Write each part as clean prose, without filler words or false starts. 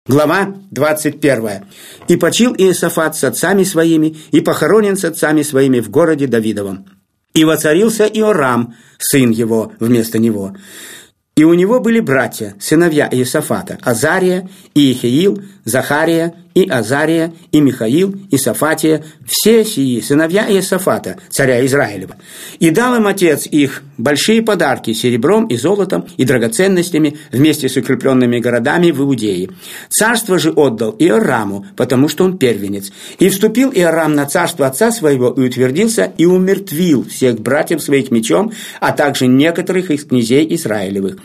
Глава 21. «И почил Иосафат с отцами своими, и похоронен с отцами своими в городе Давидовом. И воцарился Иорам, сын его, вместо него. И у него были братья, сыновья Иосафата, Азария, и Ихиил, Захария, и Азария, и Михаил, и Сафатия, все сии сыновья Иосафата, царя Израилева. И дал им отец их большие подарки серебром и золотом и драгоценностями вместе с укрепленными городами в Иудее. Царство же отдал Иораму, потому что он первенец. И вступил Иорам на царство отца своего и утвердился, и умертвил всех братьев своих мечом, а также некоторых из князей Израилевых.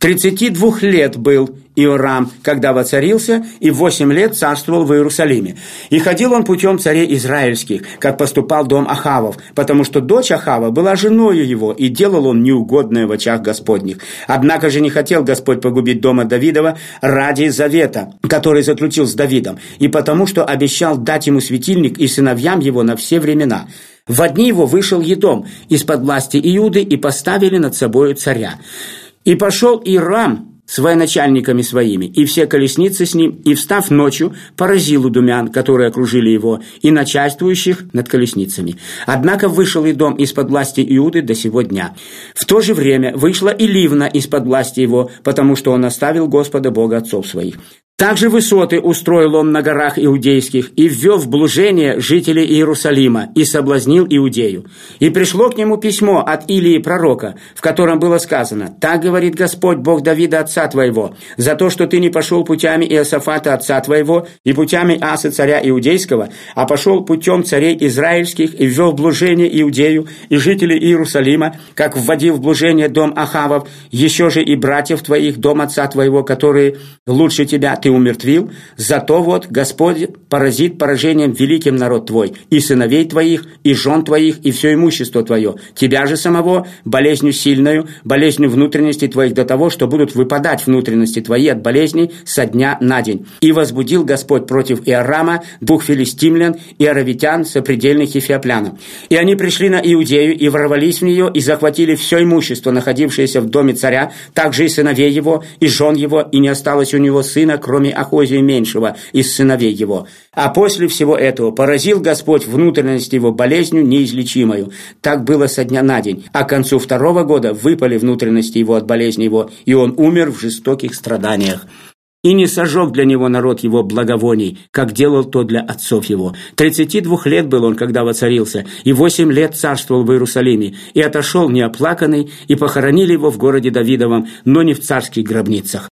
32 лет был Иорам, когда воцарился, и 8 лет царствовал в Иерусалиме. И ходил он путем царей израильских, как поступал дом Ахавов, потому что дочь Ахава была женою его, и делал он неугодное в очах Господних. Однако же не хотел Господь погубить дома Давидова ради завета, который заключил с Давидом, и потому что обещал дать ему светильник и сыновьям его на все времена. В дни его вышел Едом из-под власти Иуды, и поставили над собою царя. И пошел Иорам с военачальниками своими, и все колесницы с ним, и, встав ночью, поразил идумян, которые окружили его, и начальствующих над колесницами. Однако вышел Идом из-под власти Иуды до сего дня. В то же время вышла и Ливна из-под власти его, потому что он оставил Господа Бога отцов своих. Также высоты устроил он на горах иудейских, и ввел в блужение жителей Иерусалима, и соблазнил Иудею. И пришло к нему письмо от Илии пророка, в котором было сказано: «Так говорит Господь, Бог Давида, отца твоего, за то, что ты не пошел путями Иосафата, отца твоего, и путями Асы, царя Иудейского, а пошел путем царей израильских, и ввел в блужение Иудею и жителей Иерусалима, как вводил в блужение дом Ахавов, еще же и братьев твоих, дом отца твоего, которые лучше тебя ты умертвил, зато вот Господь поразит поражением великим народ твой, и сыновей твоих, и жен твоих, и все имущество твое, тебя же самого болезнью сильною, болезнью внутренностей твоих до того, что будут выпадать внутренности твои от болезней со дня на день. И возбудил Господь против Иорама двух филистимлян и аравитян, сопредельных эфиоплянам. И они пришли на Иудею, и ворвались в нее, и захватили все имущество, находившееся в доме царя, также и сыновей его, и жен его, и не осталось у него сына, кроме Ахозия меньшего из сыновей его. А после всего этого поразил Господь внутренность его болезнью неизлечимою. Так было со дня на день. А к концу 2-го года выпали внутренности его от болезни его, и он умер в жестоких страданиях. И не сожег для него народ его благовоний, как делал то для отцов его. 32 лет был он, когда воцарился, и 8 лет царствовал в Иерусалиме, и отошел неоплаканный, и похоронили его в городе Давидовом, но не в царских гробницах.